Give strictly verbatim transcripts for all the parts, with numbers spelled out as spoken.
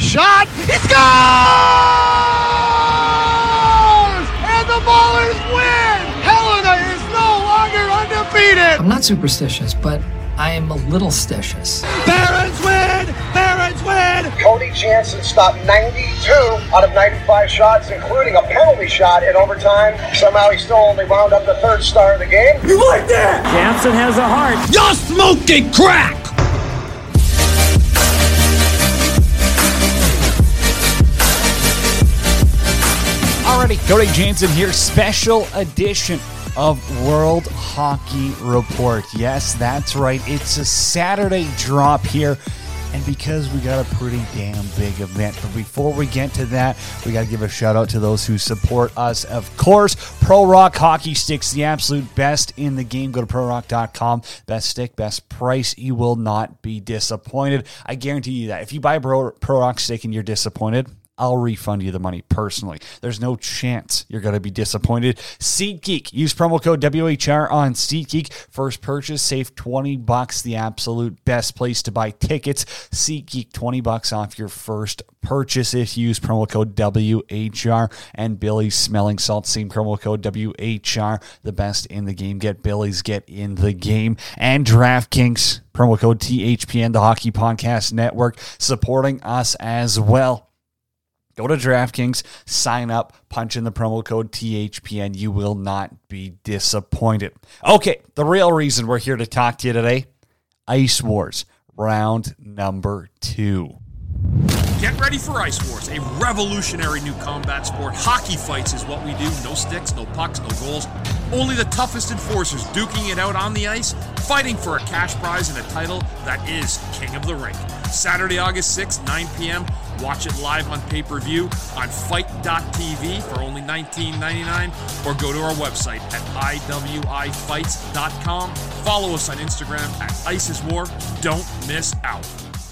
shot. It scores! And the Ballers win! Helena is no longer undefeated! I'm not superstitious, but I am a little stitious. Barons win! Barons win! Cody Jansen stopped ninety-two out of ninety-five shots, including a penalty shot in overtime. Somehow he still only wound up the third star of the game. You like that? Jansen has a heart. You're smoking crack! Alrighty, Cody Jansen here, special edition of World Hockey Report. Yes, that's right. It's a Saturday drop here, and because we got a pretty damn big event. But before we get to that, we got to give a shout out to those who support us. Of course, Pro Rock Hockey Sticks, the absolute best in the game. Go to pro rock dot com. Best stick, best price. You will not be disappointed. I guarantee you that. If you buy a Pro, Pro Rock stick and you're disappointed, I'll refund you the money personally. There's no chance you're going to be disappointed. SeatGeek. Use promo code W H R on SeatGeek. First purchase, save twenty bucks. The absolute best place to buy tickets. SeatGeek, twenty bucks off your first purchase if you use promo code W H R. And Billy's Smelling Salt, same promo code W H R. The best in the game. Get Billy's, get in the game. And DraftKings, promo code T H P N, the Hockey Podcast Network, supporting us as well. Go to DraftKings, sign up, punch in the promo code T H P N. You will not be disappointed. Okay, the real reason we're here to talk to you today, Ice Wars, round number two. Get ready for Ice Wars, a revolutionary new combat sport. Hockey fights is what we do. No sticks, no pucks, no goals. Only the toughest enforcers duking it out on the ice, fighting for a cash prize and a title that is King of the Rink. Saturday, August sixth, nine p.m. Watch it live on pay-per-view on fight dot t v for only nineteen ninety-nine dollars, or go to our website at I W I fights dot com. Follow us on Instagram at IceIsWar. Don't miss out.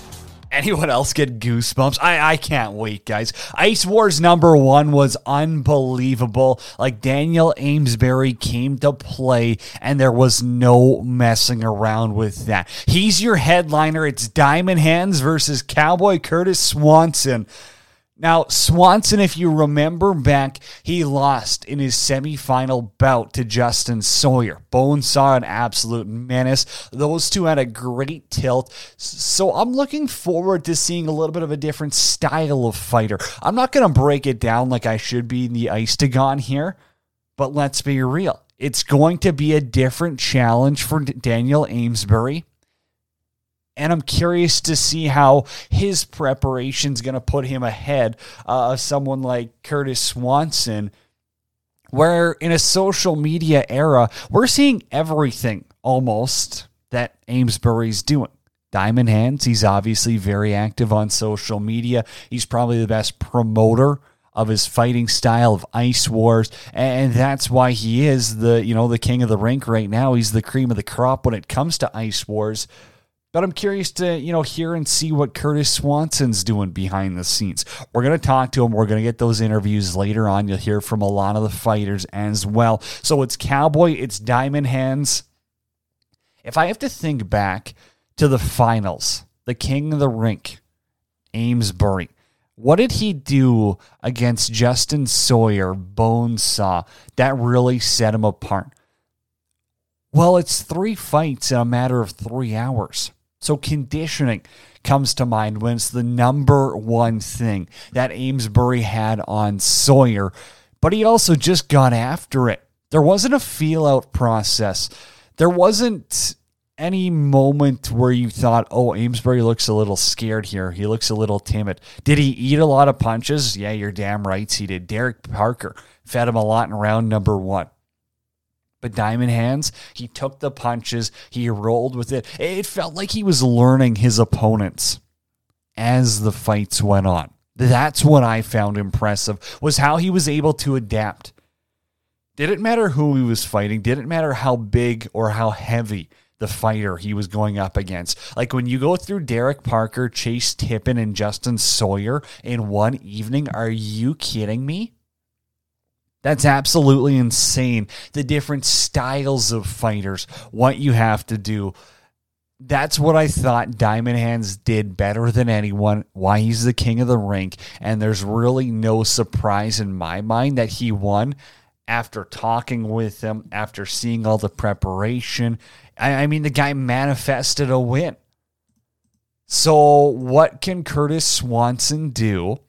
Anyone else get goosebumps? I, I can't wait, guys. Ice Wars number one was unbelievable. Like, Daniel Amesbury came to play, and there was no messing around with that. He's your headliner. It's Diamond Hands versus Cowboy Curtis Swanson. Now, Swanson, if you remember back, he lost in his semifinal bout to Justin Sawyer. Bonesaw, an absolute menace. Those two had a great tilt. So I'm looking forward to seeing a little bit of a different style of fighter. I'm not going to break it down like I should be in the Ice-Tagon here, but let's be real. It's going to be a different challenge for Daniel Amesbury. And I'm curious to see how his preparation's going to put him ahead uh, of someone like Curtis Swanson, where in a social media era, we're seeing everything almost that Amesbury's doing. Diamond Hands, he's obviously very active on social media. He's probably the best promoter of his fighting style of Ice Wars, and that's why he is the, you know, the king of the rink right now. He's the cream of the crop when it comes to Ice Wars. But I'm curious to, you know, hear and see what Curtis Swanson's doing behind the scenes. We're going to talk to him. We're going to get those interviews later on. You'll hear from a lot of the fighters as well. So it's Cowboy, it's Diamond Hands. If I have to think back to the finals, the king of the rink, Amesbury, what did he do against Justin Sawyer, Bonesaw, that really set him apart? Well, it's three fights in a matter of three hours. So conditioning comes to mind when it's the number one thing that Amesbury had on Sawyer, but he also just got after it. There wasn't a feel-out process. There wasn't any moment where you thought, oh, Amesbury looks a little scared here. He looks a little timid. Did he eat a lot of punches? Yeah, you're damn right he did. Derek Parker fed him a lot in round number one. But Diamond Hands, he took the punches, he rolled with it. It felt like he was learning his opponents as the fights went on. That's what I found impressive, was how he was able to adapt. Didn't matter who he was fighting, didn't matter how big or how heavy the fighter he was going up against. Like when you go through Derek Parker, Chase Tippin, and Justin Sawyer in one evening, are you kidding me? That's absolutely insane. The different styles of fighters, what you have to do. That's what I thought Diamond Hands did better than anyone, why he's the king of the rink, and there's really no surprise in my mind that he won after talking with him, after seeing all the preparation. I, I mean, the guy manifested a win. So what can Curtis Swanson do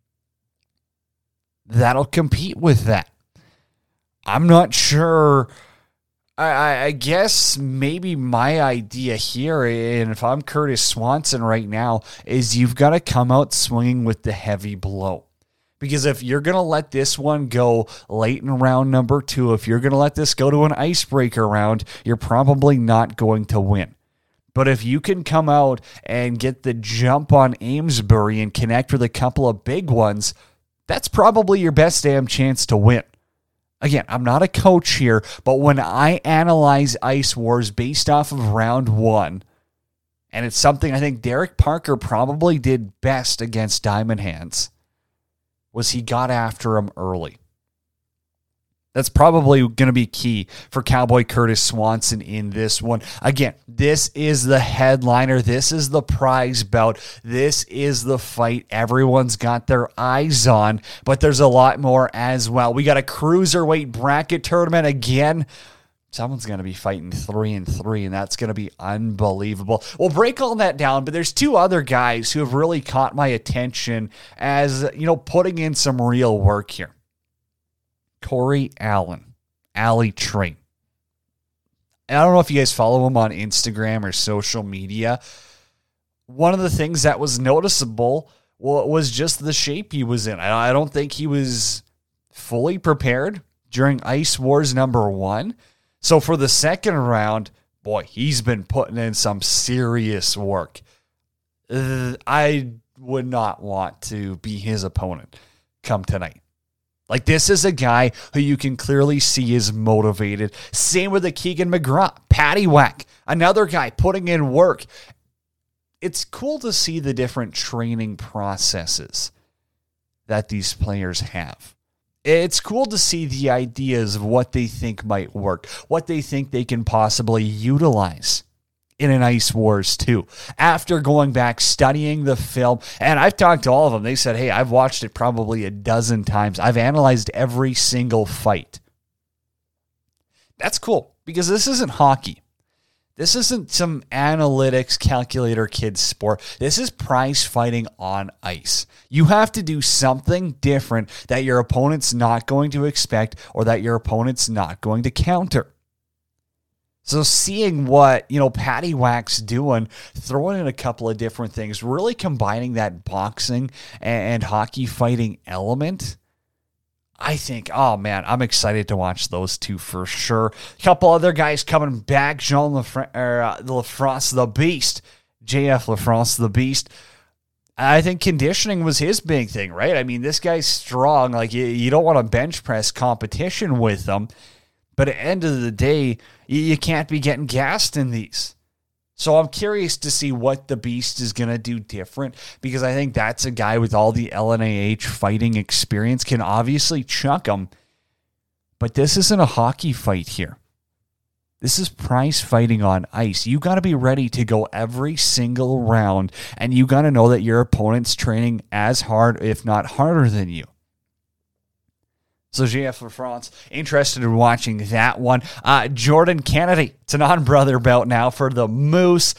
that'll compete with that? I'm not sure. I, I guess maybe my idea here, and if I'm Curtis Swanson right now, is you've got to come out swinging with the heavy blow. Because if you're going to let this one go late in round number two, if you're going to let this go to an icebreaker round, you're probably not going to win. But if you can come out and get the jump on Amesbury and connect with a couple of big ones, that's probably your best damn chance to win. Again, I'm not a coach here, but when I analyze Ice Wars based off of round one, and it's something I think Derek Parker probably did best against Diamond Hands, was he got after him early. That's probably going to be key for Cowboy Curtis Swanson in this one. Again, this is the headliner. This is the prize bout. This is the fight everyone's got their eyes on, but there's a lot more as well. We got a cruiserweight bracket tournament again. Someone's going to be fighting three and three, and that's going to be unbelievable. We'll break all that down, but there's two other guys who have really caught my attention as, you know, putting in some real work here. Corey Allen, Alley Train. And I don't know if you guys follow him on Instagram or social media. One of the things that was noticeable was just the shape he was in. I don't think he was fully prepared during Ice Wars number one. So for the second round, boy, he's been putting in some serious work. I would not want to be his opponent come tonight. Like, this is a guy who you can clearly see is motivated. Same with the Keegan McGraw, Patty Whack, another guy putting in work. It's cool to see the different training processes that these players have. It's cool to see the ideas of what they think might work, what they think they can possibly utilize in an Ice Wars two. After going back, studying the film, and I've talked to all of them, they said, hey, I've watched it probably a dozen times. I've analyzed every single fight. That's cool, because this isn't hockey. This isn't some analytics calculator kids sport. This is prize fighting on ice. You have to do something different that your opponent's not going to expect or that your opponent's not going to counter. So seeing what, you know, Patty Whack's doing, throwing in a couple of different things, really combining that boxing and hockey fighting element, I think, oh man, I'm excited to watch those two for sure. A couple other guys coming back, Jean Lafra- or, uh, Lafrance the Beast, J F Lafrance the Beast. I think conditioning was his big thing, right? I mean, this guy's strong. Like, you, you don't want to bench press competition with him. But at the end of the day, you can't be getting gassed in these. So I'm curious to see what the Beast is going to do different, because I think that's a guy with all the L N A H fighting experience, can obviously chuck him. But this isn't a hockey fight here. This is prize fighting on ice. You got to be ready to go every single round, and you got to know that your opponent's training as hard, if not harder than you. So J F Lafrance, interested in watching that one. Uh, Jordan Kennedy, it's an on-brother bout now for the Moose.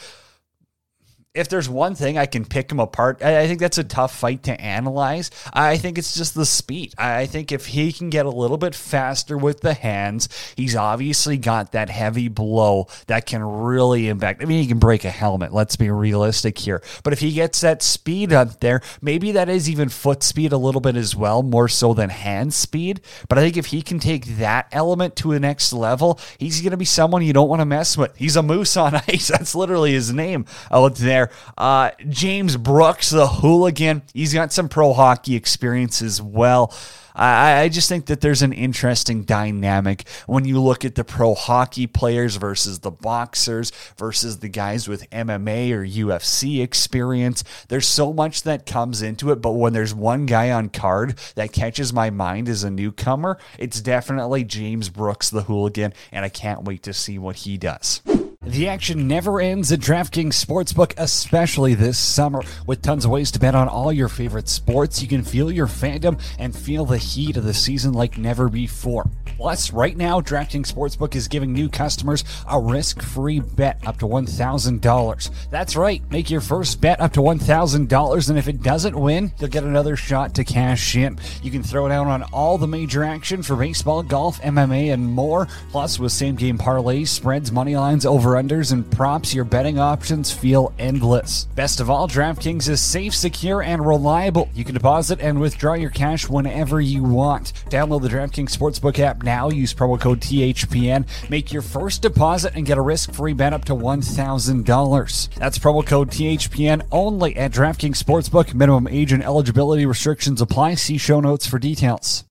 If there's one thing I can pick him apart, I think that's a tough fight to analyze. I think it's just the speed. I think if he can get a little bit faster with the hands, he's obviously got that heavy blow that can really impact. I mean, he can break a helmet. Let's be realistic here. But if he gets that speed up there, maybe that is even foot speed a little bit as well, more so than hand speed. But I think if he can take that element to the next level, he's going to be someone you don't want to mess with. He's a moose on ice. That's literally his name out there. Uh, James Brooks, the hooligan, he's got some pro hockey experience as well. I, I just think that there's an interesting dynamic when you look at the pro hockey players versus the boxers versus the guys with M M A or U F C experience. There's so much that comes into it, but when there's one guy on card that catches my mind as a newcomer, it's definitely James Brooks, the hooligan, and I can't wait to see what he does. The action never ends at DraftKings Sportsbook, especially this summer. With tons of ways to bet on all your favorite sports, you can feel your fandom and feel the heat of the season like never before. Plus, right now, DraftKings Sportsbook is giving new customers a risk-free bet up to one thousand dollars. That's right, make your first bet up to one thousand dollars, and if it doesn't win, you'll get another shot to cash in. You can throw down on all the major action for baseball, golf, M M A, and more. Plus, with same-game parlays, spreads, money lines, over unders and props, your betting options feel endless. Best of all, DraftKings is safe, secure, and reliable. You can deposit and withdraw your cash whenever you want. Download the DraftKings Sportsbook app now. Use promo code T H P N. Make your first deposit and get a risk-free bet up to one thousand dollars. That's promo code T H P N only at DraftKings Sportsbook. Minimum age and eligibility restrictions apply. See show notes for details.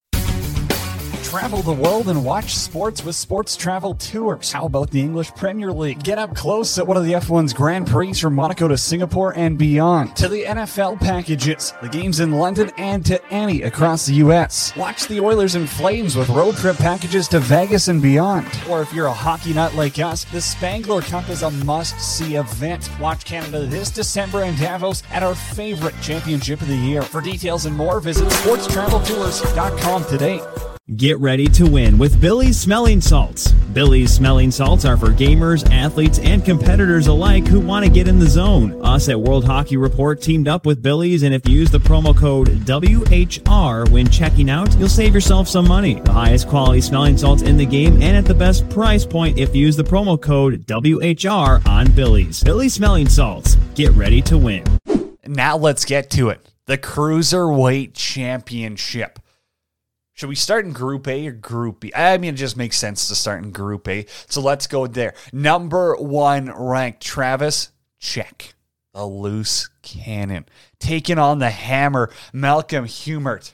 Travel the world and watch sports with Sports Travel Tours. How about the English Premier League? Get up close at one of the F one's Grand Prix from Monaco to Singapore and beyond. To the N F L packages, the games in London and to any across the U S. Watch the Oilers and Flames with road trip packages to Vegas and beyond. Or if you're a hockey nut like us, the Spangler Cup is a must-see event. Watch Canada this December in Davos at our favorite championship of the year. For details and more, visit sports travel tours dot com today. Get ready to win with Billy's Smelling Salts. Billy's Smelling Salts are for gamers, athletes, and competitors alike who want to get in the zone. Us at World Hockey Report teamed up with Billy's, and if you use the promo code W H R when checking out, you'll save yourself some money. The highest quality smelling salts in the game and at the best price point if you use the promo code W H R on Billy's. Billy's Smelling Salts. Get ready to win. Now let's get to it. The Cruiserweight Championship. Should we start in Group A or Group B? I mean, it just makes sense to start in Group A. So let's go there. Number one ranked Travis, check. The loose cannon. Taking on the hammer, Malcolm Humert.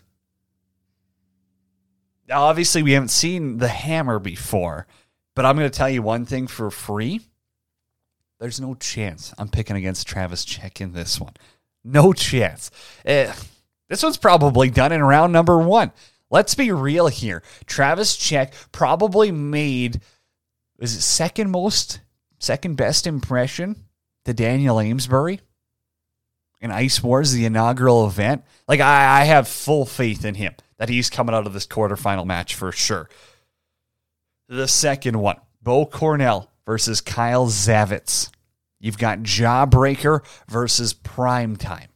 Now, obviously, we haven't seen the hammer before, but I'm going to tell you one thing for free. There's no chance I'm picking against Travis Check in this one. No chance. Uh, this one's probably done in round number one. Let's be real here. Travis Check probably made, is it second most, second best impression to Daniel Amesbury in Ice Wars, the inaugural event. Like, I, I have full faith in him that he's coming out of this quarterfinal match for sure. The second one, Bo Cornell versus Kyle Zavitz. You've got Jawbreaker versus Primetime.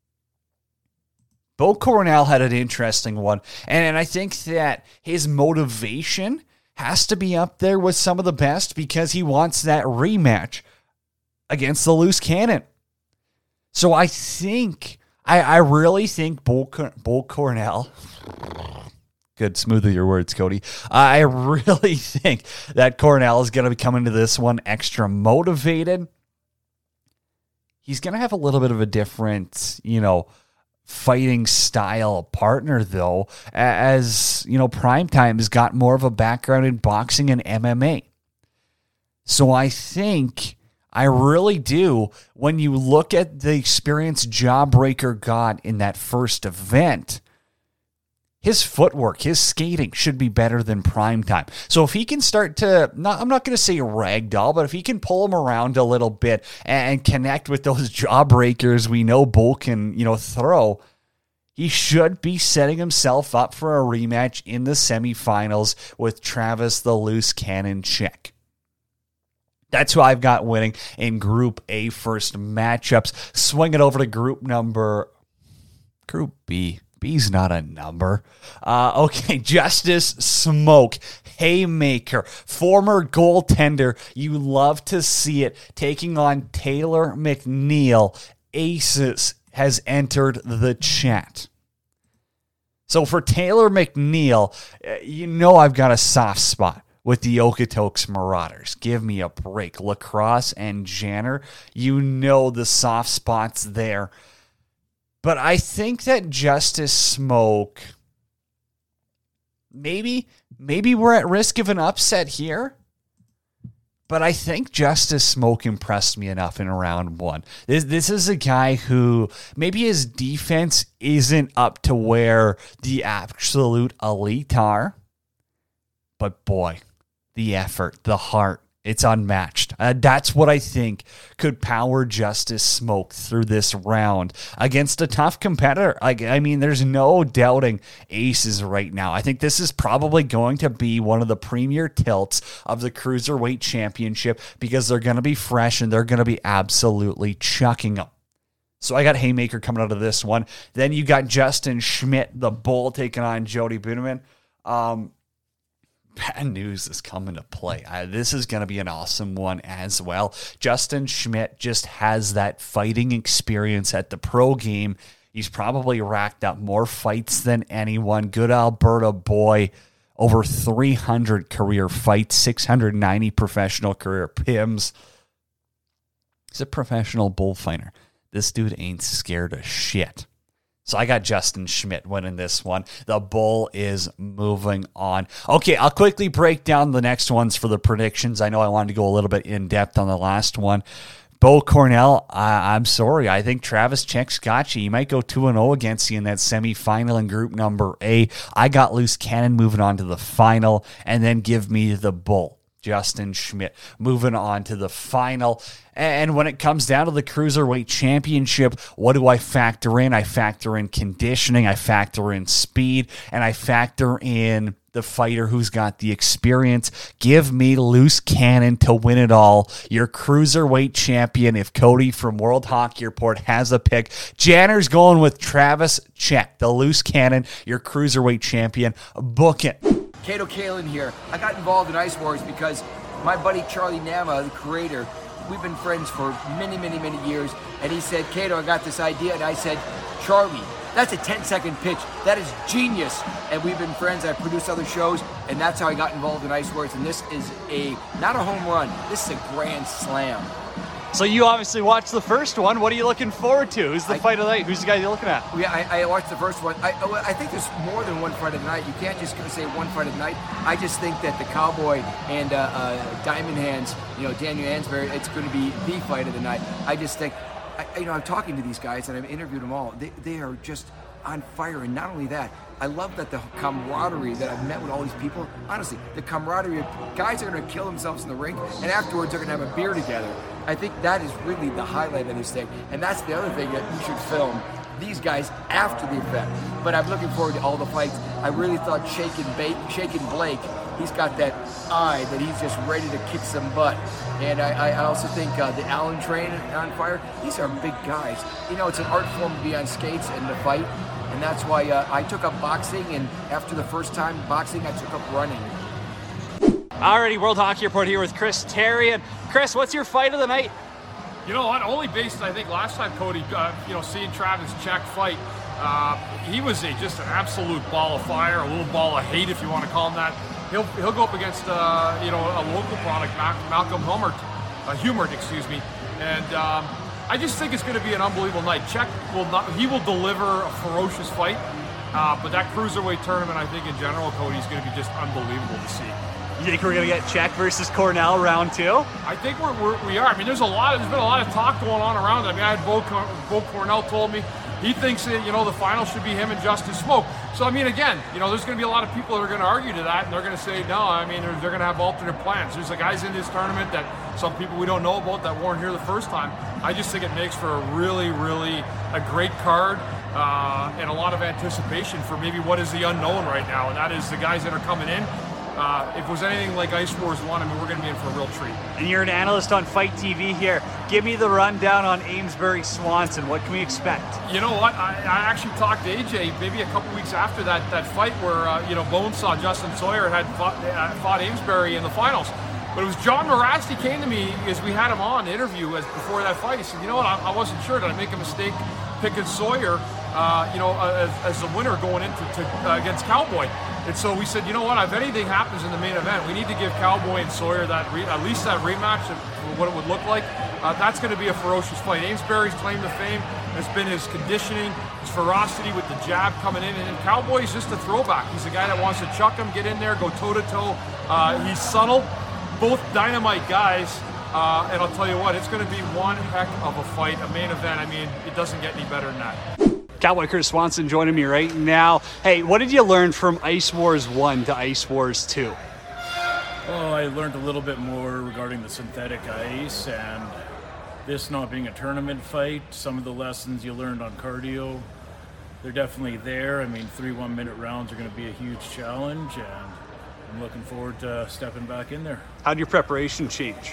Bo Cornell had an interesting one, and I think that his motivation has to be up there with some of the best because he wants that rematch against the loose cannon. So I think, I, I really think Bo, Bo Cornell, good, smooth with your words, Cody. I really think that Cornell is going to be coming to this one extra motivated. He's going to have a little bit of a different, you know, fighting style partner, though, as, you know, Primetime has got more of a background in boxing and M M A. So I think, I really do, when you look at the experience Jawbreaker got in that first event, his footwork, his skating should be better than Primetime. So if he can start to, not, I'm not going to say ragdoll, but if he can pull him around a little bit and connect with those Jawbreakers we know Bo can, you know, throw, he should be setting himself up for a rematch in the semifinals with Travis the Loose Cannon Check. That's who I've got winning in Group A first matchups. Swing it over to group number, Group B. B's not a number. Uh, okay, Justice Smoke, Haymaker, former goaltender. You love to see it. Taking on Taylor McNeil. Aces has entered the chat. So for Taylor McNeil, you know I've got a soft spot with the Okotoks Marauders. Give me a break. Lacrosse and Janner, you know the soft spots there. But I think that Justice Smoke, maybe, maybe we're at risk of an upset here. But I think Justice Smoke impressed me enough in round one. This, this is a guy who maybe his defense isn't up to where the absolute elite are. But boy, the effort, the heart, It's unmatched. Uh, that's what I think could power Justice Smoke through this round against a tough competitor. Like, I mean, there's no doubting aces right now. I think this is probably going to be one of the premier tilts of the Cruiserweight Championship because they're going to be fresh and they're going to be absolutely chucking them. So I got Haymaker coming out of this one. Then you got Justin Schmidt, the Bull, taking on Jody Buneman. Um, Bad news is coming to play. Uh, this is going to be an awesome one as well. Justin Schmidt just has that fighting experience at the pro game. He's probably racked up more fights than anyone. Good Alberta boy. Over three hundred career fights, six hundred ninety professional career P I Ms. He's a professional bullfighter. This dude ain't scared of shit. So I got Justin Schmidt winning this one. The Bull is moving on. Okay, I'll quickly break down the next ones for the predictions. I know I wanted to go a little bit in depth on the last one. Bo Cornell, I, I'm sorry. I think Travis Czech's got you. You might go two and oh against you in that semifinal in group number A. I got Loose Cannon moving on to the final, and then give me the Bull, Justin Schmidt, moving on to the final. And when it comes down to the Cruiserweight Championship, what do I factor in? I factor in conditioning, I factor in speed, and I factor in the fighter who's got the experience. Give me Loose Cannon to win it all. Your Cruiserweight champion, if Cody from World Hockey Report has a pick. Janner's going with Travis Czech, the Loose Cannon, your Cruiserweight champion. Book it. Kato Kalin here. I got involved in Ice Wars because my buddy Charlie Nama, the creator, we've been friends for many, many, many years, and he said, Kato, I got this idea, and I said, Charlie, that's a ten-second pitch. That is genius. And we've been friends. I produced other shows, and that's how I got involved in Ice Wars, and this is a, not a home run, this is a grand slam. So you obviously watched the first one. What are you looking forward to? Who's the I, fight of the night? Who's the guy you're looking at? Yeah, I, I watched the first one. I, I think there's more than one fight of the night. You can't just say one fight of the night. I just think that the Cowboy and uh, uh, Diamond Hands, you know, Daniel Hansberry, it's going to be the fight of the night. I just think, I, you know, I'm talking to these guys and I've interviewed them all. They, they are just on fire, and not only that, I love that the camaraderie that I've met with all these people. Honestly, the camaraderie of guys are going to kill themselves in the ring, and afterwards they're going to have a beer together. I think that is really the highlight of this thing, and that's the other thing that you should film. These guys after the event. But I'm looking forward to all the fights. I really thought Shakin' Bake, Shakin' Blake, he's got that eye that he's just ready to kick some butt. And I, I also think uh, the Allen Train on fire, these are big guys. You know, it's an art form to be on skates and to fight. And that's why uh, I took up boxing, and after the first time boxing, I took up running. Alrighty, World Hockey Report here with Chris Terry. And Chris, what's your fight of the night? You know what? Only based, I think, last time Cody, uh, you know, seeing Travis Czech fight, uh, he was a just an absolute ball of fire, a little ball of hate, if you want to call him that. He'll he'll go up against, uh, you know, a local product, Malcolm Humert, uh, Humert, excuse me, and. Um, I just think it's going to be an unbelievable night. Czech will not, he will deliver a ferocious fight, uh, but that Cruiserweight tournament, I think in general, Cody, is going to be just unbelievable to see. You think we're going to get Czech versus Cornell round two? I think we're, we're, we are. I mean, there's a lot, of, there's been a lot of talk going on around it. I mean, I had Bo, Bo Cornell told me he thinks that, you know, the final should be him and Justice Smoke. So, I mean, again, you know, there's going to be a lot of people that are going to argue to that, and they're going to say, no, I mean, they're, they're going to have alternate plans. There's the guys in this tournament that some people we don't know about that weren't here the first time. I just think it makes for a really, really a great card uh, and a lot of anticipation for maybe what is the unknown right now, and that is the guys that are coming in. Uh, if it was anything like Ice Wars one, I mean, we're going to be in for a real treat. And you're an analyst on Fight T V here. Give me the rundown on Amesbury Swanson. What can we expect? You know what? I, I actually talked to A J maybe a couple weeks after that that fight where, uh, you know, Bones saw Justin Sawyer had fought, uh, fought Amesbury in the finals. But it was John Morasti came to me as we had him on the interview as before that fight. He said, you know what, I, I wasn't sure. Did I make a mistake picking Sawyer, uh, you know, uh, as, as the winner going into to, uh, against Cowboy? And so we said, you know what, if anything happens in the main event, we need to give Cowboy and Sawyer that re- at least that rematch of what it would look like. Uh, that's going to be a ferocious fight. Amesbury's claim to fame has been his conditioning, his ferocity with the jab coming in. And Cowboy's just a throwback. He's a guy that wants to chuck him, get in there, go toe-to-toe. Uh, he's subtle. Both dynamite guys. Uh, and I'll tell you what, it's going to be one heck of a fight, a main event. I mean, it doesn't get any better than that. Cowboy Chris Swanson joining me right now. Hey, what did you learn from Ice Wars one to Ice Wars two? Oh, I learned a little bit more regarding the synthetic ice, and this not being a tournament fight, some of the lessons you learned on cardio, they're definitely there. I mean, three one-minute rounds are going to be a huge challenge, and I'm looking forward to stepping back in there. How'd your preparation change?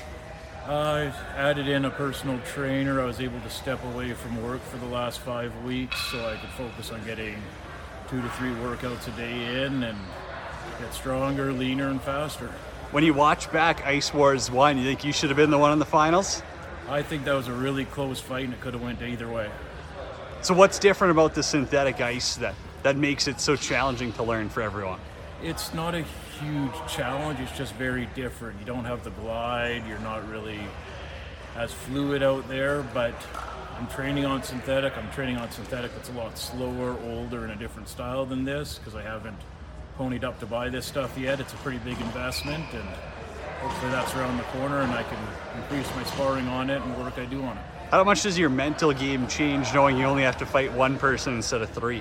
I added in a personal trainer. I was able to step away from work for the last five weeks so I could focus on getting two to three workouts a day in and get stronger, leaner, and faster. When you watch back Ice Wars one, you think you should have been the one in the finals? I think that was a really close fight and it could have went either way. So what's different about the synthetic ice that, that makes it so challenging to learn for everyone? It's not a huge challenge, it's just very different. You don't have the glide, you're not really as fluid out there, but I'm training on synthetic. I'm training on synthetic that's a lot slower, older, and a different style than this because I haven't ponied up to buy this stuff yet. It's a pretty big investment, and hopefully that's around the corner and I can increase my sparring on it and work I do on it. How much does your mental game change knowing you only have to fight one person instead of three?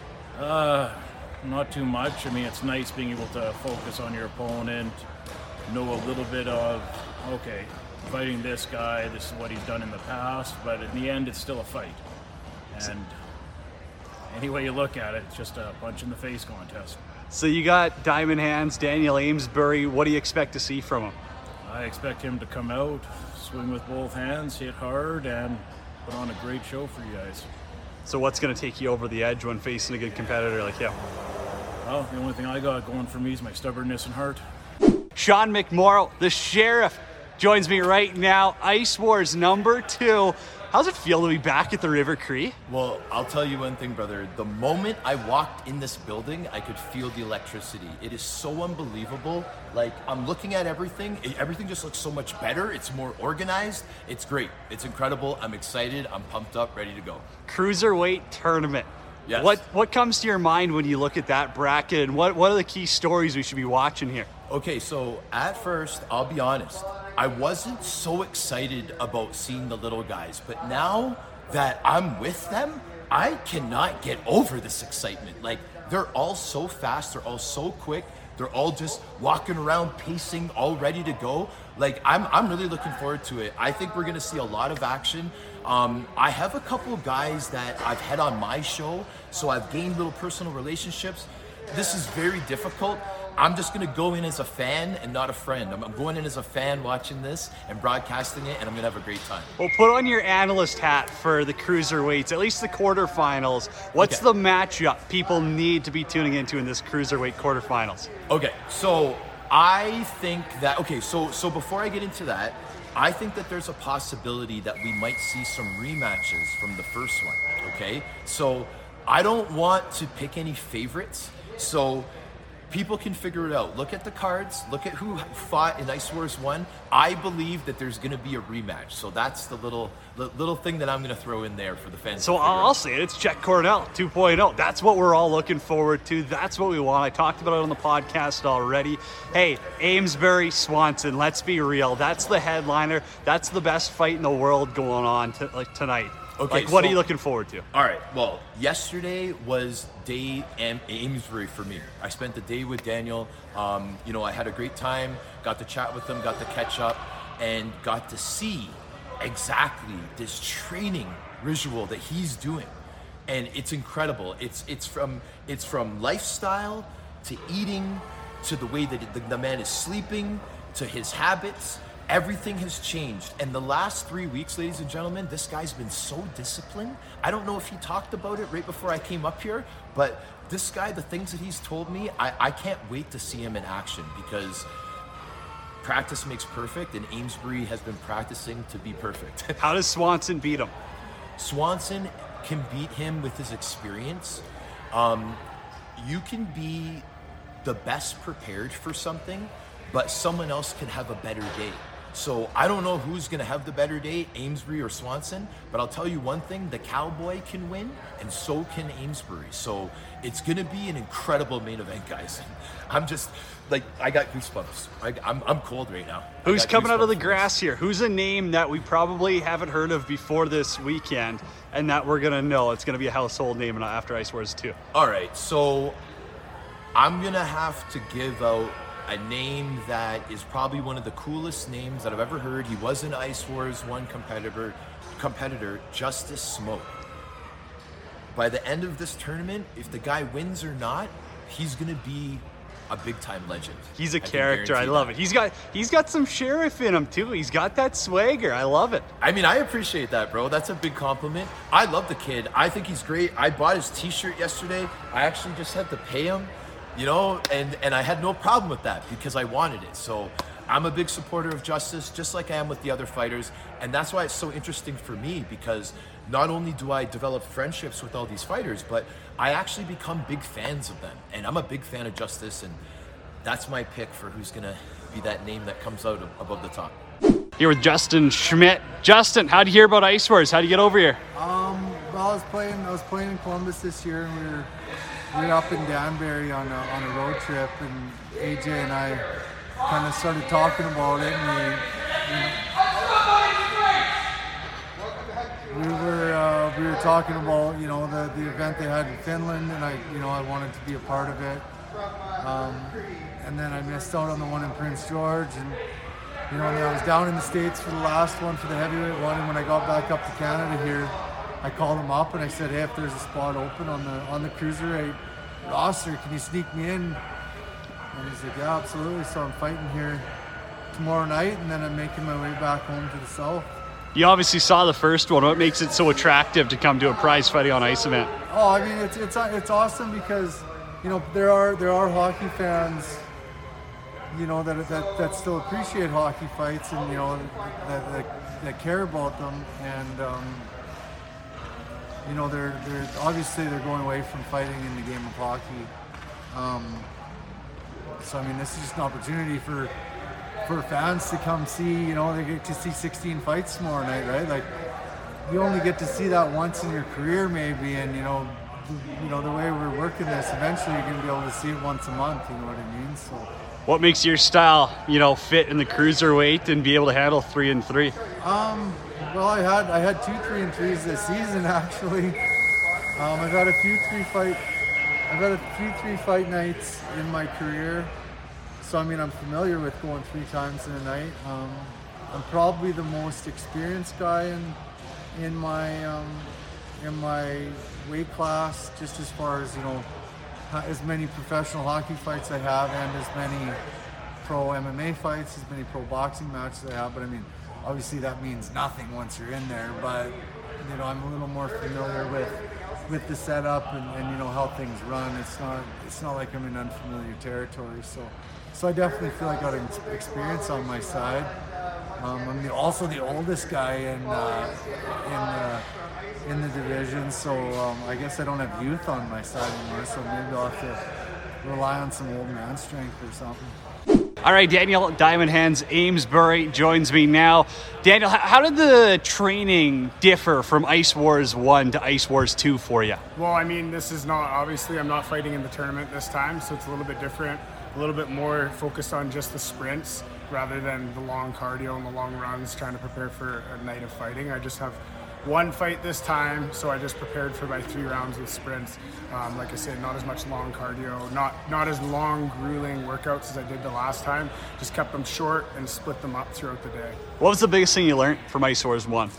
Uh, not too much. I mean, it's nice being able to focus on your opponent, know a little bit of, okay, fighting this guy, this is what he's done in the past, but in the end, it's still a fight. And any way you look at it, it's just a punch in the face contest. So you got Diamond Hands, Daniel Amesbury. What do you expect to see from him? I expect him to come out, swing with both hands, hit hard, and put on a great show for you guys. So what's going to take you over the edge when facing a good competitor like him? Well, the only thing I got going for me is my stubbornness and heart. Sean McMorrow, the Sheriff, joins me right now. Ice Wars number two. How's it feel to be back at the River Cree? Well, I'll tell you one thing, brother. The moment I walked in this building, I could feel the electricity. It is so unbelievable. Like, I'm looking at everything. Everything just looks so much better. It's more organized. It's great. It's incredible. I'm excited. I'm pumped up, ready to go. Cruiserweight tournament. Yes. What what comes to your mind when you look at that bracket, and what, what are the key stories we should be watching here? Okay, so at first, I'll be honest, I wasn't so excited about seeing the little guys, but now that I'm with them, I cannot get over this excitement. Like, they're all so fast, they're all so quick, they're all just walking around, pacing, all ready to go. Like, I'm I'm really looking forward to it. I think we're gonna see a lot of action. Um, I have a couple of guys that I've had on my show, so I've gained little personal relationships. This is very difficult. I'm just going to go in as a fan and not a friend. I'm, I'm going in as a fan watching this and broadcasting it, and I'm going to have a great time. Well, put on your analyst hat for the cruiserweights, at least the quarterfinals. What's Okay. the matchup people need to be tuning into in this cruiserweight quarterfinals? Okay, so I think that, okay, so so before I get into that, I think that there's a possibility that we might see some rematches from the first one, okay? So I don't want to pick any favorites, so people can figure it out. Look at the cards, look at who fought in Ice Wars one. I believe that there's going to be a rematch, so that's the little the little thing that I'm going to throw in there for the fans. So to figure I'll out. say it, it's Chet Cornell two point oh. That's what we're all looking forward to. That's what we want. I talked about it on the podcast already. Hey, Amesbury Swanson, let's be real. That's the headliner. That's the best fight in the world going on to, like tonight. Okay, like, what so- are you looking forward to? All right. Well, yesterday was day Am- Amesbury for me. I spent the day with Daniel. Um, you know, I had a great time. Got to chat with him. Got to catch up, and got to see exactly this training ritual that he's doing, and it's incredible. It's it's from it's from lifestyle to eating to the way that the, the man is sleeping to his habits. Everything has changed. And the last three weeks, ladies and gentlemen, this guy's been so disciplined. I don't know if he talked about it right before I came up here, but this guy, the things that he's told me, I, I can't wait to see him in action because practice makes perfect, and Amesbury has been practicing to be perfect. How does Swanson beat him? Swanson can beat him with his experience. Um, you can be the best prepared for something, but someone else can have a better day. So I don't know who's going to have the better day, Amesbury or Swanson, but I'll tell you one thing, the Cowboy can win, and so can Amesbury. So it's going to be an incredible main event, guys. I'm just, like, I got goosebumps. I, I'm, I'm cold right now. I Who's got coming out of the goosebumps for grass here? Who's a name that we probably haven't heard of before this weekend and that we're going to know? It's going to be a household name after Ice Wars two. All right, so I'm going to have to give out a name that is probably one of the coolest names that I've ever heard. He was an Ice Wars one competitor, competitor, Justice Smoke. By the end of this tournament, if the guy wins or not, he's gonna be a big-time legend. He's a I character. I love that. it. He's got he's got some sheriff in him too. He's got that swagger. I love it. I mean, I appreciate that, bro. That's a big compliment. I love the kid. I think he's great. I bought his t-shirt yesterday. I actually just had to pay him, you know, and, and I had no problem with that because I wanted it. So I'm a big supporter of Justice, just like I am with the other fighters. And that's why it's so interesting for me, because not only do I develop friendships with all these fighters, but I actually become big fans of them. And I'm a big fan of Justice, and that's my pick for who's gonna be that name that comes out above the top. Here with Justin Schmidt. Justin, how'd you hear about Ice Wars? How'd you get over here? Um, well, I was playing. I was playing in Columbus this year, and we were we were up in Danbury on a on a road trip, and A J and I kind of started talking about it, and we, we were uh, we were talking about you know the the event they had in Finland, and I you know I wanted to be a part of it. Um, and then I missed out on the one in Prince George, and you know, and I was down in the States for the last one, for the heavyweight one, and when I got back up to Canada here, I called him up and I said, hey, if there's a spot open on the on the cruiserweight roster, can you sneak me in? And he's like, yeah, absolutely. So I'm fighting here tomorrow night, and then I'm making my way back home to the south. You obviously saw the first one. What makes it so attractive to come to a prize fighting on ice event? Oh, I mean, it's it's it's awesome because, you know, there are there are hockey fans, you know, that that, that still appreciate hockey fights, and you know that that, that care about them, and um, you know they're they're obviously they're going away from fighting in the game of hockey. Um, so I mean, this is just an opportunity for for fans to come see. You know, they get to see sixteen fights tomorrow night, right? Like, you only get to see that once in your career, maybe, and you know. You know, the way we're working this, eventually you're going to be able to see it once a month, you know what I mean? So, what makes your style, you know, fit in the cruiserweight and be able to handle three and three? Um, well, I had I had two three and threes this season, actually. Um, I've had a few three fight, I've had a few three fight nights in my career. So, I mean, I'm familiar with going three times in a night. Um, I'm probably the most experienced guy in in my um, in my weight class, just as far as, you know, as many professional hockey fights I have, and as many pro M M A fights, as many pro boxing matches I have. But I mean, obviously that means nothing once you're in there, but you know, I'm a little more familiar with with the setup and, and you know how things run. It's not it's not like I'm in unfamiliar territory. So so I definitely feel I got an experience on my side. Um, I'm the, also the oldest guy in uh, in uh, in the division, so um, I guess I don't have youth on my side anymore, so maybe I'll have to rely on some old man strength or something. All right, Daniel Diamond Hands Amesbury joins me now. Daniel, how did the training differ from Ice Wars one to Ice Wars two for you? Well, I mean, this is not, obviously I'm not fighting in the tournament this time, so it's a little bit different, a little bit more focused on just the sprints rather than the long cardio and the long runs, trying to prepare for a night of fighting. I just have one fight this time, so I just prepared for my three rounds with sprints. Um, like I said, not as much long cardio, not not as long, grueling workouts as I did the last time. Just kept them short and split them up throughout the day. What was the biggest thing you learned from Ice Wars one?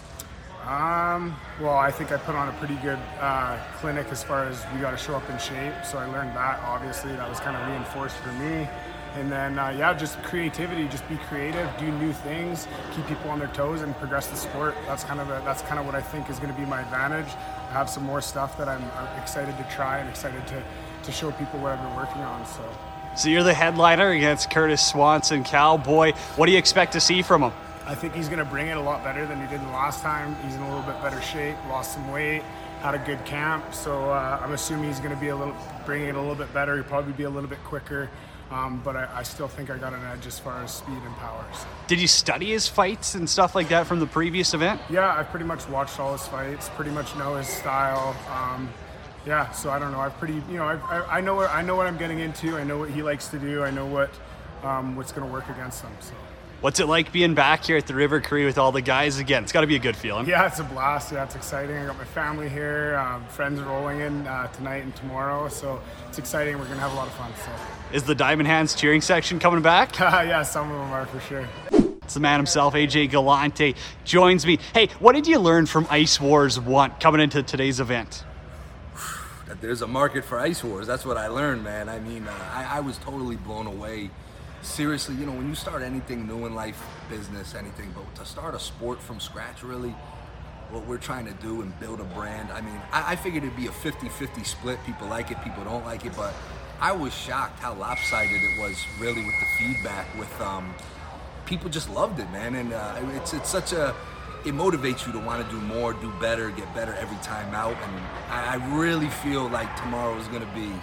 Um, well, I think I put on a pretty good uh, clinic as far as we got to show up in shape. So I learned that, obviously. That was kind of reinforced for me. And then, uh, yeah, just creativity, just be creative, do new things, keep people on their toes, and progress the sport. That's kind of a, that's kind of what I think is going to be my advantage. I have some more stuff that I'm, I'm excited to try and excited to, to show people what I've been working on. So. So you're the headliner against Curtis Swanson, Cowboy. What do you expect to see from him? I think he's going to bring it a lot better than he did the last time. He's in a little bit better shape, lost some weight, had a good camp. So uh, I'm assuming he's going to be a little, bring it a little bit better. He'll probably be a little bit quicker. Um, but I, I still think I got an edge as far as speed and power. So. Did you study his fights and stuff like that from the previous event? Yeah, I've pretty much watched all his fights, pretty much know his style. Um, yeah, so I don't know. I've pretty, you know, I've, I I know what I know what I'm getting into. I know what he likes to do. I know what um, what's going to work against him. So. What's it like being back here at the River Cree with all the guys again? It's got to be a good feeling. Yeah, it's a blast. Yeah, it's exciting. I got my family here. Um, friends are rolling in uh, tonight and tomorrow, so it's exciting. We're going to have a lot of fun. So. Is the Diamond Hands cheering section coming back? Yeah, some of them are for sure. It's the man himself, A J Galante, joins me. Hey, what did you learn from Ice Wars one coming into today's event? There's a market for Ice Wars. That's what I learned, man. I mean, uh, I, I was totally blown away. Seriously, you know, when you start anything new in life, business, anything, but to start a sport from scratch, really, what we're trying to do and build a brand, I mean, I, I figured it'd be a fifty-fifty split. People like it, people don't like it, but I was shocked how lopsided it was, really, with the feedback. With um, people just loved it, man, and uh, it's it's such a it motivates you to want to do more, do better, get better every time out, and I, I really feel like tomorrow is going to be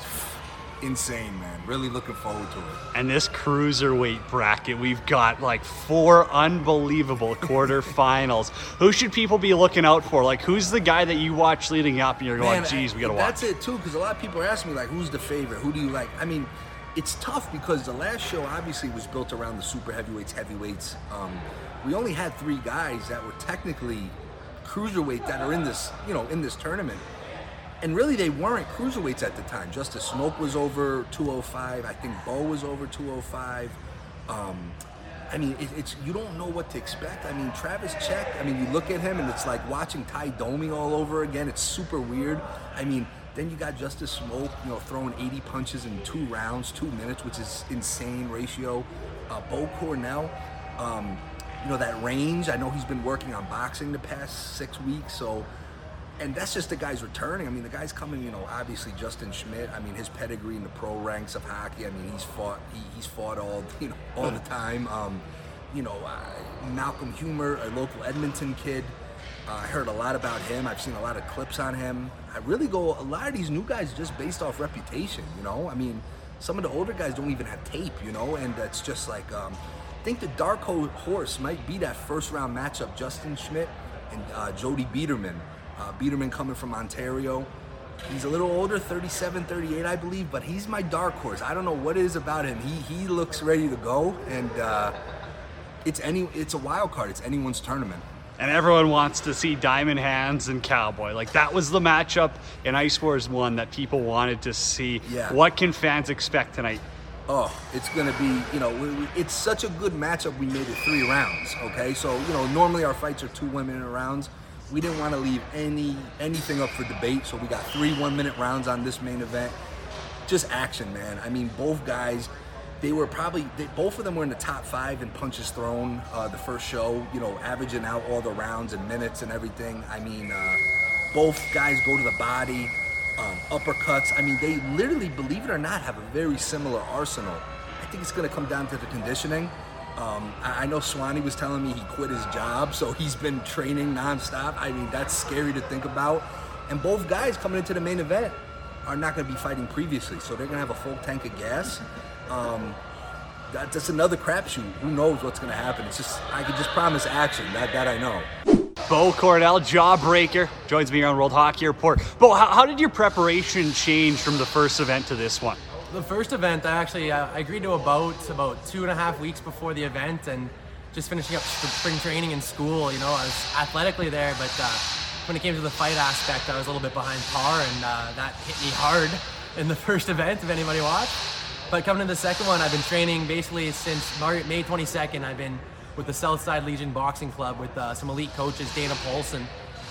insane, man. Really looking forward to it. And this cruiserweight bracket, we've got like four unbelievable quarterfinals. Who should people be looking out for? Like, who's the guy that you watch leading up and you're going, man, geez, we got to watch? That's it, too, because a lot of people are asking me, like, who's the favorite? Who do you like? I mean, it's tough because the last show obviously was built around the super heavyweights, heavyweights. Um, we only had three guys that were technically cruiserweight that are in this, you know, in this tournament. And really, they weren't cruiserweights at the time. Justice Smoke was over two oh five. I think Bo was over two oh five. Um, I mean, it, it's you don't know what to expect. I mean, Travis Check, I mean, you look at him, and it's like watching Ty Domi all over again. It's super weird. I mean, then you got Justice Smoke, you know, throwing eighty punches in two rounds, two minutes, which is insane ratio. Uh, Bo Cornell, um, you know, that range. I know he's been working on boxing the past six weeks, so... And that's just the guy's returning. I mean, the guy's coming, you know, obviously Justin Schmidt. I mean, his pedigree in the pro ranks of hockey. I mean, he's fought, he, he's fought all, you know, all the time. Um, you know, uh, Malcolm Humer, a local Edmonton kid. Uh, I heard a lot about him. I've seen a lot of clips on him. I really go, a lot of these new guys just based off reputation, you know? I mean, some of the older guys don't even have tape, you know? And it's just like, um, I think the dark horse might be that first round matchup, Justin Schmidt and uh, Jody Biederman. Uh, Biederman coming from Ontario. He's a little older, thirty-seven, thirty-eight, I believe, but he's my dark horse. I don't know what it is about him. He he looks ready to go, and uh, it's any it's a wild card. It's anyone's tournament. And everyone wants to see Diamond Hands and Cowboy. Like, that was the matchup in Ice Wars one that people wanted to see. Yeah. What can fans expect tonight? Oh, it's going to be, you know, we, we, it's such a good matchup. We made it three rounds, okay? So, you know, normally our fights are two one-minute rounds. We didn't want to leave any anything up for debate, so we got three one-minute rounds on this main event. Just action, man. I mean, both guys, they were probably, they, both of them were in the top five in punches thrown uh, the first show, you know, averaging out all the rounds and minutes and everything. I mean, uh, both guys go to the body, um, uppercuts. I mean, they literally, believe it or not, have a very similar arsenal. I think it's going to come down to the conditioning. Um, I know Swanee was telling me he quit his job, so he's been training nonstop. I mean, that's scary to think about. And both guys coming into the main event are not going to be fighting previously, so they're going to have a full tank of gas. Um, that, that's another crapshoot. Who knows what's going to happen? It's just, I can just promise action. That, that I know. Bo Cornell, Jawbreaker, joins me here on World Hockey Report. Bo, how, how did your preparation change from the first event to this one? The first event, I actually uh, I agreed to a bout about two and a half weeks before the event, and just finishing up spring training in school. You know, I was athletically there, but uh, when it came to the fight aspect, I was a little bit behind par, and uh, that hit me hard in the first event, if anybody watched. But coming to the second one, I've been training basically since May twenty-second. I've been with the Southside Legion Boxing Club with uh, some elite coaches, Dana Paulson,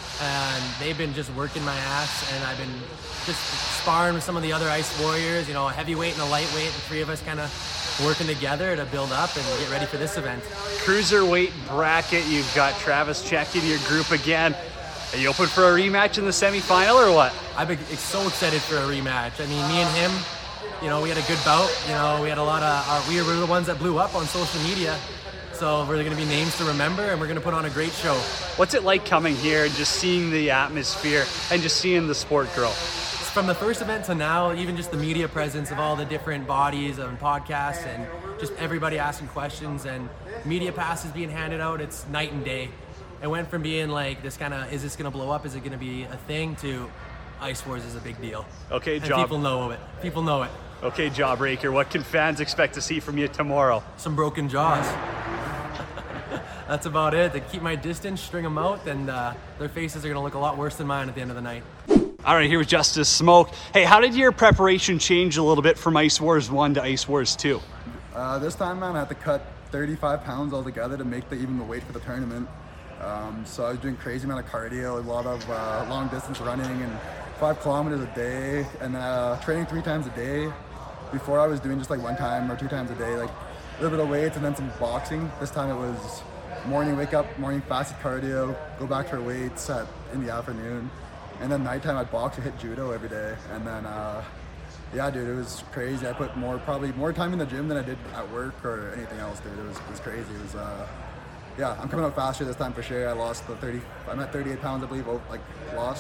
and they've been just working my ass, and I've been just sparring with some of the other Ice Warriors, you know, a heavyweight and a lightweight, the three of us kind of working together to build up and get ready for this event. Cruiserweight bracket, you've got Travis Check in your group again. Are you open for a rematch in the semifinal or what? I've been so excited for a rematch. I mean, me and him, you know, we had a good bout. You know, we had a lot of, our, we were the ones that blew up on social media. So we're going to be names to remember, and we're going to put on a great show. What's it like coming here and just seeing the atmosphere and just seeing the sport grow? From the first event to now, even just the media presence of all the different bodies and podcasts and just everybody asking questions and media passes being handed out, it's night and day. It went from being like this kind of, is this going to blow up? Is it going to be a thing? To Ice Wars is a big deal. Okay, and job. people know it. People know it. Okay, Jawbreaker, what can fans expect to see from you tomorrow? Some broken jaws. that's about it. To keep my distance, string them out, and uh, their faces are going to look a lot worse than mine at the end of the night. All right, here with Justice Smoke. Hey, how did your preparation change a little bit from Ice Wars one to Ice Wars two? Uh, this time, man, I had to cut thirty-five pounds altogether to make the, even the weight for the tournament. Um, so I was doing crazy amount of cardio, a lot of uh, long distance running, and five kilometers a day, and uh, training three times a day. Before I was doing just like one time or two times a day, like a little bit of weights and then some boxing. This time it was morning, wake up, morning fasted cardio, go back for weights at, in the afternoon, and then nighttime I'd box or hit judo every day. And then, uh, yeah, dude, it was crazy. I put more, probably more time in the gym than I did at work or anything else, dude. It was, it was crazy. It was, uh, yeah, I'm coming out faster this time for sure. I lost the thirty, I'm at thirty-eight pounds, I believe, like lost.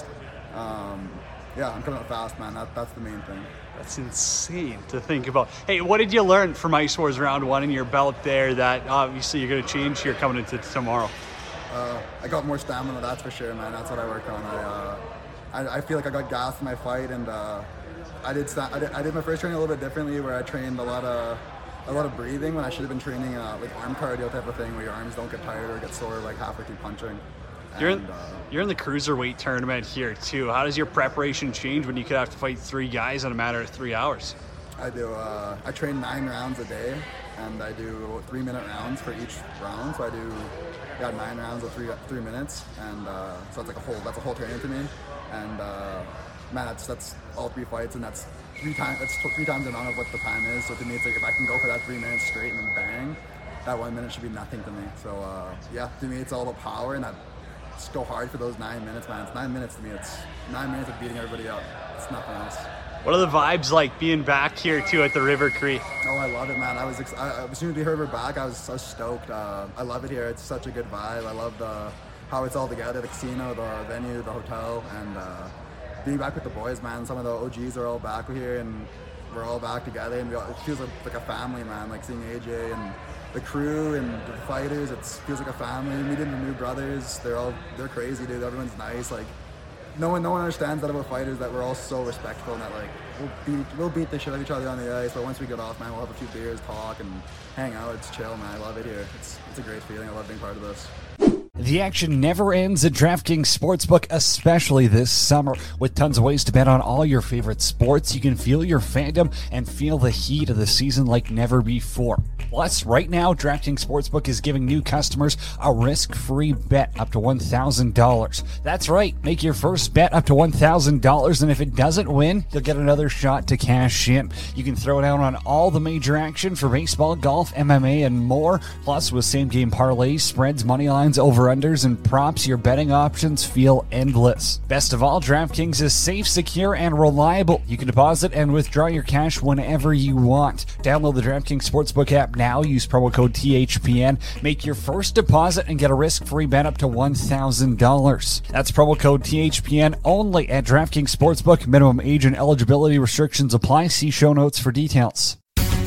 Um, yeah, I'm coming out fast, man. That, that's the main thing. That's insane to think about. Hey, what did you learn from Ice Wars round one in your belt there that obviously you're going to change here coming into tomorrow? Uh, I got more stamina, that's for sure, man. That's what I worked on. I, uh, I, I feel like I got gassed in my fight, and uh, I did, sta- I did I did my first training a little bit differently, where I trained a lot of a lot of breathing when I should have been training uh, like arm cardio type of thing, where your arms don't get tired or get sore like halfway through punching. You're in, And, uh, you're in the cruiserweight tournament here too. How does your preparation change when you could have to fight three guys in a matter of three hours? I do. Uh, I train nine rounds a day, and I do three minute rounds for each round. So I do got nine rounds of three three minutes, and uh, so that's like a whole that's a whole training to me. And uh, man, that's that's all three fights, and that's three times that's three times the amount of what the time is. So to me, it's like if I can go for that three minutes straight and then bang, that one minute should be nothing to me. So uh, yeah, to me, it's all about power, and that just go hard for those nine minutes, man. It's nine minutes to me. It's nine minutes of beating everybody up. It's nothing else. What are the vibes like being back here too at the River Cree? Oh, I love it, man. I was ex- I, as soon as we heard we're back, I was so stoked. Uh, I love it here. It's such a good vibe. I love the how it's all together, the casino, the venue, the hotel, and uh, being back with the boys, man. Some of the O Gs are all back here, and we're all back together, and we all, it feels like, like a family, man. Like seeing A J and the crew and the fighters, it feels like a family. Meeting the new brothers, they're all they're crazy, dude. Everyone's nice. Like no one, no one understands that about fighters, that we're all so respectful, and that like we'll beat, we'll beat the shit out of each other on the ice. But once we get off, man, we'll have a few beers, talk, and hang out. It's chill, man. I love it here. It's it's a great feeling. I love being part of this. The action never ends at DraftKings Sportsbook, especially this summer. With tons of ways to bet on all your favorite sports, you can feel your fandom and feel the heat of the season like never before. Plus, right now, DraftKings Sportsbook is giving new customers a risk-free bet up to one thousand dollars. That's right, make your first bet up to one thousand dollars, and if it doesn't win, you'll get another shot to cash in. You can throw down on all the major action for baseball, golf, M M A, and more. Plus, with same-game parlays, spreads, money lines, over-unders, and props, your betting options feel endless. Best of all, DraftKings is safe, secure, and reliable. You can deposit and withdraw your cash whenever you want. Download the DraftKings Sportsbook app now. Use promo code T H P N. Make your first deposit and get a risk-free bet up to one thousand dollars. That's promo code T H P N only at DraftKings Sportsbook. Minimum age and eligibility restrictions apply. See show notes for details.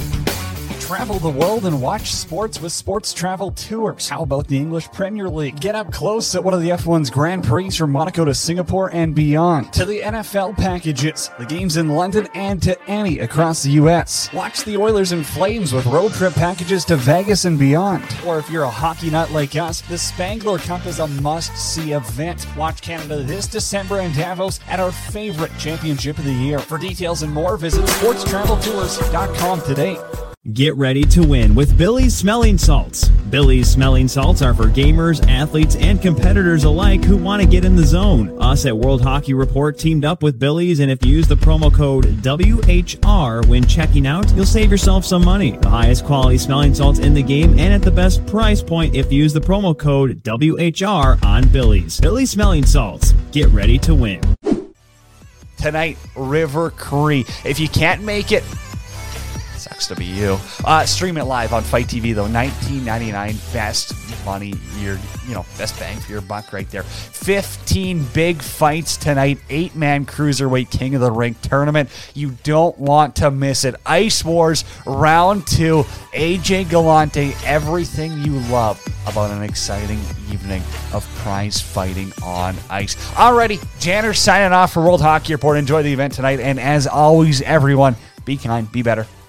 Travel the world and watch sports with Sports Travel Tours. How about the English Premier League? Get up close at one of the F one's Grand Prix from Monaco to Singapore and beyond. To the N F L packages, the games in London and to any across the U S. Watch the Oilers and Flames with road trip packages to Vegas and beyond. Or if you're a hockey nut like us, the Spangler Cup is a must-see event. Watch Canada this December in Davos at our favorite championship of the year. For details and more, visit sports travel tours dot com today. Get ready to win with Billy's Smelling Salts. Billy's Smelling Salts are for gamers, athletes, and competitors alike who want to get in the zone. Us at World Hockey Report teamed up with Billy's, and if you use the promo code W H R when checking out, you'll save yourself some money. The highest quality smelling salts in the game and at the best price point if you use the promo code W H R on Billy's. Billy's Smelling Salts. Get ready to win. Tonight, River Cree. If you can't make it, sucks to be you. Uh, stream it live on Fight T V though. nineteen ninety-nine, best money, your you know best bang for your buck right there. fifteen big fights tonight. Eight man cruiserweight King of the Ring tournament. You don't want to miss it. Ice Wars round two. A J Galante. Everything you love about an exciting evening of prize fighting on ice. Alrighty, Janner signing off for World Hockey Report. Enjoy the event tonight, and as always, everyone, be kind, be better.